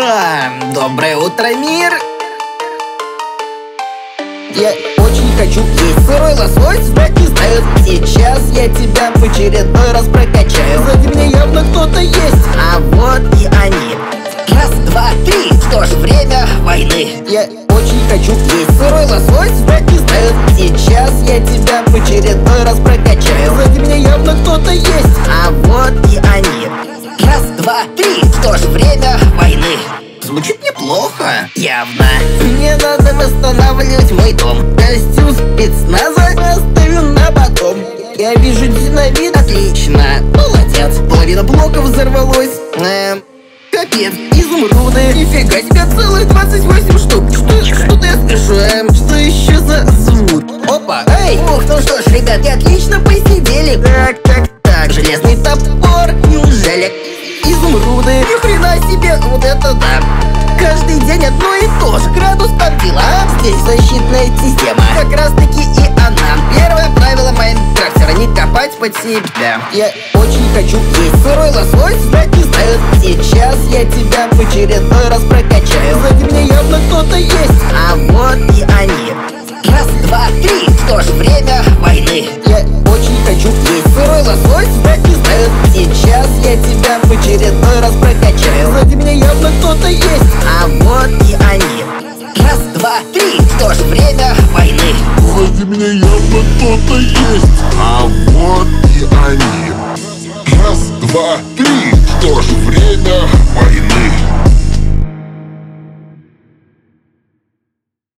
Доброе утро, мир! Я очень хочу есть сырой лосось, знать не знают. Сейчас я тебя в очередной раз прокачаю. Сзади меня явно кто-то есть, а вот и они. Раз, два, три, что ж, время войны. Я очень хочу есть сырой лосось, знать не знают. Сейчас я тебя в очередной раз прокачаю. Сзади меня явно кто-то есть, а вот и они. Раз, два, три, что ж, время войны. Звучит неплохо, явно. Мне надо восстанавливать мой дом. Костюм спецназа оставлю на потом. Я вижу динамит, отлично, молодец. Половина блоков взорвалось. Капец, изумруды. Нифига себе, целых 28 штук. Что-то я слышу, что еще за звук? Опа, эй, ух, ну что ж, ребятки, отлично посидели. Так, железный топор, неужели? Изумруды, ни хрена себе, вот это да. Каждый день одно и то же, градус подбила. Здесь защитная система, как раз таки и она. Первое правило Майнкрафтера: не копать под себя. Я очень хочу есть сырой лосось, знать не знают. Сейчас я тебя в очередной раз прокачаю. Сзади меня явно кто-то есть, а вот и они. Раз, два, три, что ж, время войны. Я